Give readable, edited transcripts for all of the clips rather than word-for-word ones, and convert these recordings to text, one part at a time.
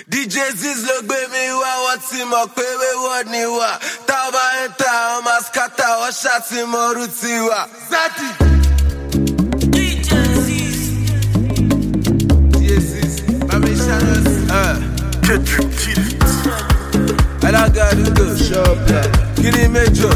DJ Ziz ló gbé mi wá, wọ́n ti mọ̀ pé wéwọ́ ni wà. Tá a bá ń ta àwọn mascata, wọ́n ṣàtìmọ̀ ọrú ti wà. Zati. DJ Ziz. Mami Shadows. Alagadugo. Kini Mejo.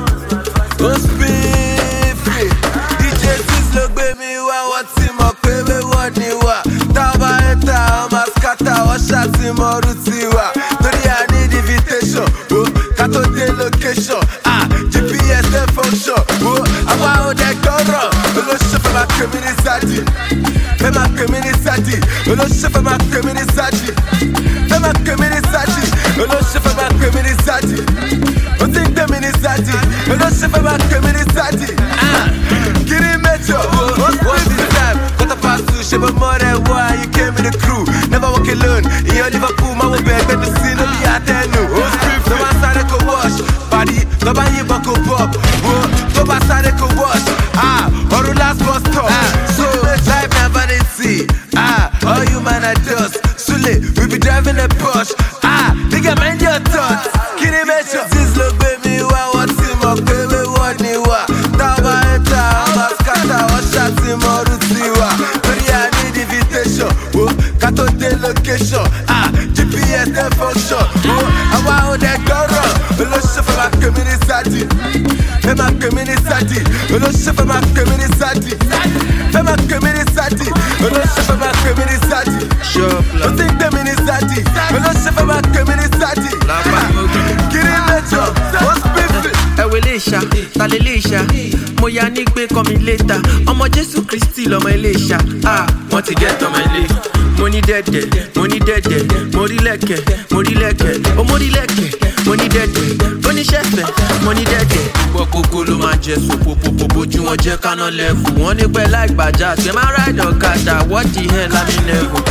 Ó spin free. DJ Ziz ló gbé mi wá, wọ́n ti mọ̀ pé wéwọ́ ni wà. Tá a bá ń ta àwọn mascata, wọ́n ṣàtìmọ̀ ọrú ti wà. Torí I need invitation. Ká tó dé location. GPS dey function. Àwa ò dẹ̀ gbọ́rọ̀. Olóṣèlú fẹ́ máa pè mí ní Zadi. Fẹ́ máa pè mí ní Zadi. Olóṣèlú fẹ́ máa pè mí ní Zadi. Fẹ́ máa pè mí ní Zadi. Olóṣèlú fẹ́ máa pè mí ní Zadi. Ó ti ń gbé mi ní Zadi. Olóṣèlú fẹ́ máa pè mí ní Zadi. Kiri Mejo. What's this time? Quarter past 2, ṣe bọ́ mọ́ rẹ̀ wá. You came with the crew. Never walk alone. Ìyẹn Liverpool máa wọ bẹ́ẹ̀ gbẹ́nu sí lórí àtẹnu. Tó bá sáré kò wash. Pàdí tó bá yìnbọn kò pop. Tó bá sáré kò wash. Ọ̀run last bus stop. So life na vanity. All you man are dust. Sule, we be driving a Porsche. Nigga mind your thoughts. Kini Mejo. Ziz ló gbé mi wá, wọ́n ti mọ̀ pé wéwọ́ ni wà. Tá a bá ń ta àwọn mascata, wọ́n ṣàtìmọ̀ ọrú ti wà. Torí I need invitation. Ká tó dé location. GPS dey function. Àwa ò dẹ̀ gbọ́rọ̀. Olóṣèlú fẹ́ máa pè mí ní Zadi. Fẹ́ máa pè mí ní Zadi. Olóṣèlú fẹ́ máa pè mí ní Zadi. Fẹ́ máa pè mí ní Zadi. Olóṣèlú fẹ́ máa pè mí ní Zadi. Ó ti ń gbé mi ní Zadi. Olóṣèlú fẹ́ máa pè mí ní Zadi. Kiri Mejo. Ó spífì. Ẹ̀wẹ̀ lè ṣá, ta lè lè ṣá. Mo ya ní pé kọ́ mi létà. Ọmọ Jésù Kristi lọmọ ilé ṣá. Wọ́n ti gẹ́ tọmọ ilé. Mo ní dẹ́dẹ̀, mo ní dẹ́dẹ̀, mo rí lẹ̀kẹ̀, mo rí lẹ̀kẹ̀, ó mo rí lẹ̀kẹ̀, mo ní dẹ́dẹ̀, ó ní ṣẹ̀fẹ̀, mo ní dẹ́dẹ̀. Gbọ́ kókó ló máa jẹ sopopopo, bójú wọn jẹ́ káná lẹ́fù. Wọ́n ní pẹ́ láì gbàjà, ṣe máa ráìdì ọ̀kadà, what the hell am I level?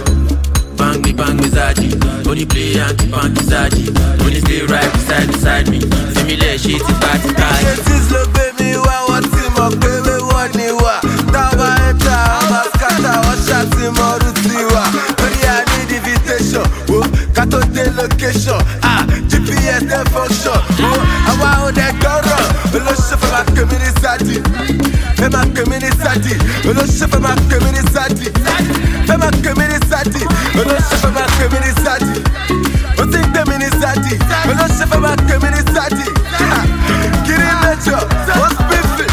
Bang me Zadi, only play anti-bang Zadi, only stay right beside me. Similar shit is bad to die. Ziz ló gbé mi wá, wọ́n ti mọ̀ pé wéwọ́ ni wà. Tá a bá ń ta àwọn mascata, wọ́n ṣàtìmọ̀ ọrú ti wà. Torí I need invitation. Ká tó dé location. GPS dey function. Àwa ò dẹ̀ gbọ́rọ̀. Olóṣèlú fẹ́ máa pè mí ní Zadi. Fẹ́ máa pè mí ní Zadi. Olóṣèlú fẹ́ máa pè mí ní Zadi. Fẹ́ máa pè mí ní Zadi. Olóṣèlú fẹ́ máa pè mí ní Zadi. Ó ti ń gbé mi ní Zadi. Olóṣèlú fẹ́ máa pè mí ní Zadi. Kiri Mejo. Ó spífì.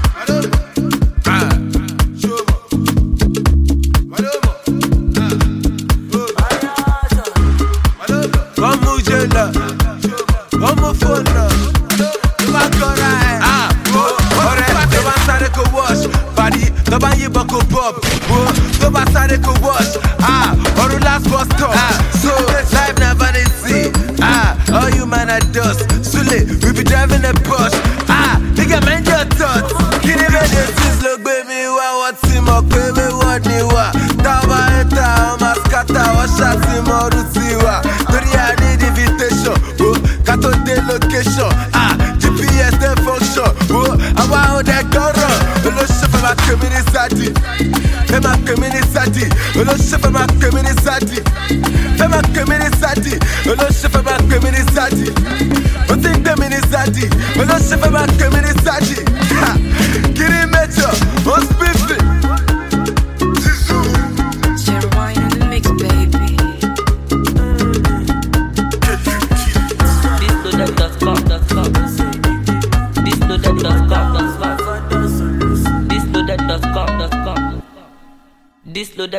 Wọ́n mú jẹ́lá. Wọ́n mú fóònù. Ló bá kọ́ra ẹ̀. Ọ̀rẹ́ tó bá sáré kò wash. Pàdí tó bá yìnbọn kò pop. Tó bá sáré kò wash. Ọ̀run last bus stop. So life na vanity. All you man are dust. Sule, we be driving a Porsche. Nigga mind your thoughts. Kini Mejo. Ziz ló gbé mi wá, wọ́n ti mọ̀ pé wéwọ́ ni wà. Tá a bá ń ta àwọn mascata, wọ́n ṣàtìmọ̀ ọrú ti wà. Torí I need invitation. Ká tó dé location. GPS dey function. Àwa ò dẹ̀ gbọ́rọ̀. Olóṣèlú fẹ́ máa pè mí ní Zadi. Fẹ́ máa pè mí ní Zadi. Olóṣèlú fẹ́ máa pè mí ní Zadi. Fẹ́ máa pè mí ní Zadi. Olóṣèlú fẹ́ máa pè mí ní Zadi. Ó ti ń gbé mi ní Zadi. Olóṣèlú fẹ́ máa pè mí ní Zadi. Kiri Mejo. Ó spífì. This loaded